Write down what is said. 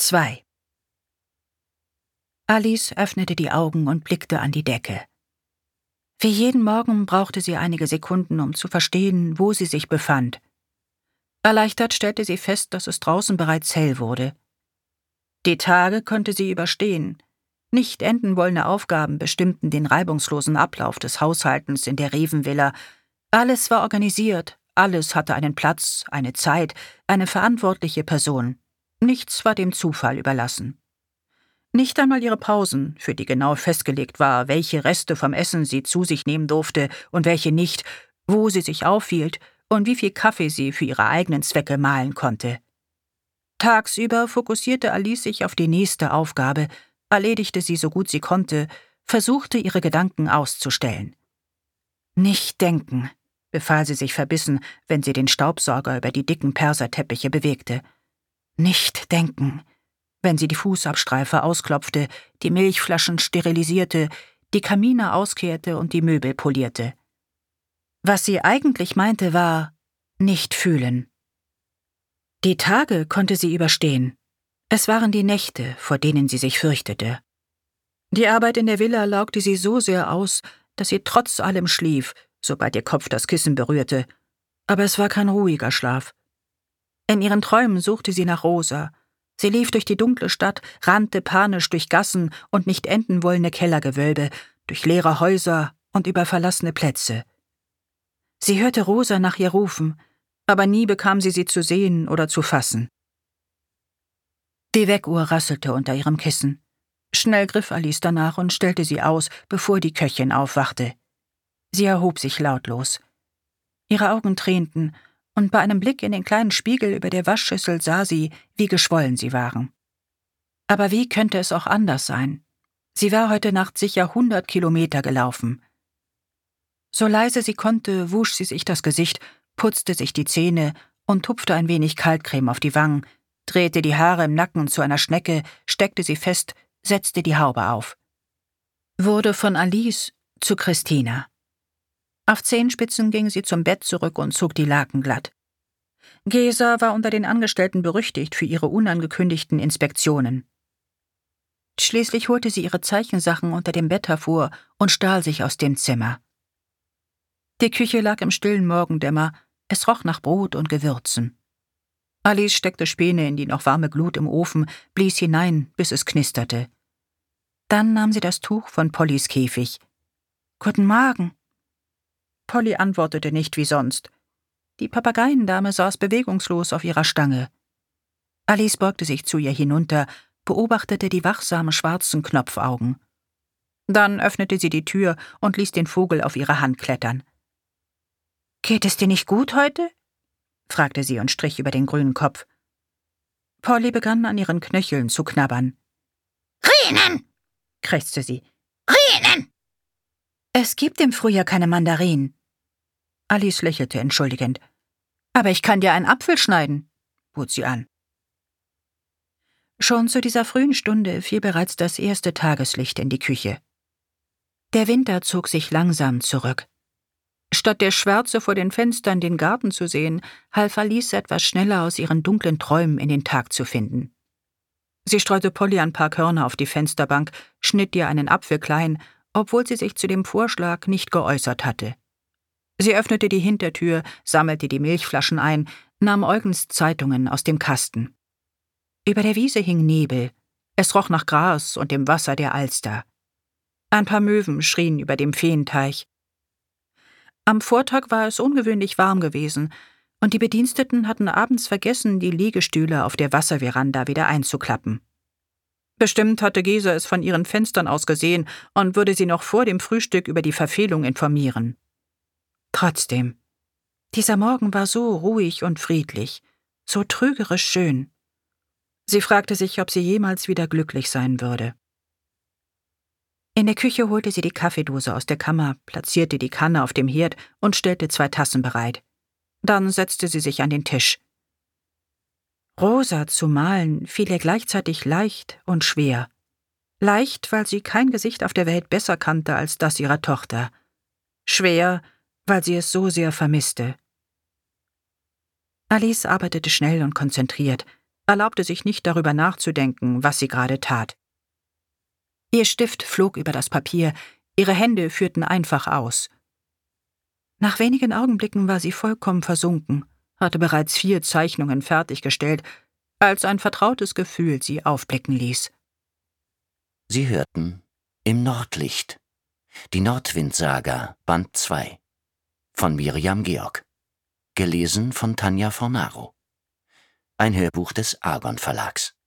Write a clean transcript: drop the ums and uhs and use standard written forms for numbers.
2. Alice öffnete die Augen und blickte an die Decke. Wie jeden Morgen brauchte sie einige Sekunden, um zu verstehen, wo sie sich befand. Erleichtert stellte sie fest, dass es draußen bereits hell wurde. Die Tage konnte sie überstehen. Nicht enden wollende Aufgaben bestimmten den reibungslosen Ablauf des Haushaltens in der Revenvilla. Alles war organisiert, alles hatte einen Platz, eine Zeit, eine verantwortliche Person. Nichts war dem Zufall überlassen. Nicht einmal ihre Pausen, für die genau festgelegt war, welche Reste vom Essen sie zu sich nehmen durfte und welche nicht, wo sie sich aufhielt und wie viel Kaffee sie für ihre eigenen Zwecke mahlen konnte. Tagsüber fokussierte Alice sich auf die nächste Aufgabe, erledigte sie so gut sie konnte, versuchte ihre Gedanken auszustellen. »Nicht denken«, befahl sie sich verbissen, wenn sie den Staubsauger über die dicken Perserteppiche bewegte. »Nicht denken«, wenn sie die Fußabstreifer ausklopfte, die Milchflaschen sterilisierte, die Kamine auskehrte und die Möbel polierte. Was sie eigentlich meinte, war nicht fühlen. Die Tage konnte sie überstehen. Es waren die Nächte, vor denen sie sich fürchtete. Die Arbeit in der Villa laugte sie so sehr aus, dass sie trotz allem schlief, sobald ihr Kopf das Kissen berührte. Aber es war kein ruhiger Schlaf. In ihren Träumen suchte sie nach Rosa. Sie lief durch die dunkle Stadt, rannte panisch durch Gassen und nicht enden wollende Kellergewölbe, durch leere Häuser und über verlassene Plätze. Sie hörte Rosa nach ihr rufen, aber nie bekam sie zu sehen oder zu fassen. Die Weckuhr rasselte unter ihrem Kissen. Schnell griff Alice danach und stellte sie aus, bevor die Köchin aufwachte. Sie erhob sich lautlos. Ihre Augen tränten, und bei einem Blick in den kleinen Spiegel über der Waschschüssel sah sie, wie geschwollen sie waren. Aber wie könnte es auch anders sein? Sie war heute Nacht sicher 100 Kilometer gelaufen. So leise sie konnte, wusch sie sich das Gesicht, putzte sich die Zähne und tupfte ein wenig Kaltcreme auf die Wangen, drehte die Haare im Nacken zu einer Schnecke, steckte sie fest, setzte die Haube auf. Wurde von Alice zu Christina. Auf Zehenspitzen ging sie zum Bett zurück und zog die Laken glatt. Gesa war unter den Angestellten berüchtigt für ihre unangekündigten Inspektionen. Schließlich holte sie ihre Zeichensachen unter dem Bett hervor und stahl sich aus dem Zimmer. Die Küche lag im stillen Morgendämmer, es roch nach Brot und Gewürzen. Alice steckte Späne in die noch warme Glut im Ofen, blies hinein, bis es knisterte. Dann nahm sie das Tuch von Pollys Käfig. »Guten Morgen.« Polly antwortete nicht wie sonst. Die Papageiendame saß bewegungslos auf ihrer Stange. Alice beugte sich zu ihr hinunter, beobachtete die wachsamen schwarzen Knopfaugen. Dann öffnete sie die Tür und ließ den Vogel auf ihre Hand klettern. »Geht es dir nicht gut heute?« fragte sie und strich über den grünen Kopf. Polly begann an ihren Knöcheln zu knabbern. »Rinen!« krächzte sie. »Rinen!« »Es gibt im Frühjahr keine Mandarinen.« Alice lächelte entschuldigend. »Aber ich kann dir einen Apfel schneiden«, bot sie an. Schon zu dieser frühen Stunde fiel bereits das erste Tageslicht in die Küche. Der Winter zog sich langsam zurück. Statt der Schwärze vor den Fenstern den Garten zu sehen, half Alice etwas schneller aus ihren dunklen Träumen in den Tag zu finden. Sie streute Polly ein paar Körner auf die Fensterbank, schnitt ihr einen Apfel klein, obwohl sie sich zu dem Vorschlag nicht geäußert hatte. Sie öffnete die Hintertür, sammelte die Milchflaschen ein, nahm Eugens Zeitungen aus dem Kasten. Über der Wiese hing Nebel. Es roch nach Gras und dem Wasser der Alster. Ein paar Möwen schrien über dem Feenteich. Am Vortag war es ungewöhnlich warm gewesen, und die Bediensteten hatten abends vergessen, die Liegestühle auf der Wasserveranda wieder einzuklappen. Bestimmt hatte Gesa es von ihren Fenstern aus gesehen und würde sie noch vor dem Frühstück über die Verfehlung informieren. Trotzdem, dieser Morgen war so ruhig und friedlich, so trügerisch schön. Sie fragte sich, ob sie jemals wieder glücklich sein würde. In der Küche holte sie die Kaffeedose aus der Kammer, platzierte die Kanne auf dem Herd und stellte 2 Tassen bereit. Dann setzte sie sich an den Tisch. Rosa zu malen fiel ihr gleichzeitig leicht und schwer. Leicht, weil sie kein Gesicht auf der Welt besser kannte als das ihrer Tochter. Schwer, weil sie es so sehr vermisste. Alice arbeitete schnell und konzentriert. erlaubte sich nicht darüber nachzudenken, was sie gerade tat. Ihr Stift flog über das Papier, ihre Hände führten einfach aus. Nach wenigen Augenblicken war sie vollkommen versunken, hatte bereits 4 Zeichnungen fertiggestellt, als ein vertrautes Gefühl sie aufblicken ließ. Sie hörten Im Nordlicht. Die Nordwind-Saga, Band 2. Von Miriam Georg. Gelesen von Tanja Fornaro. Ein Hörbuch des Argon Verlags.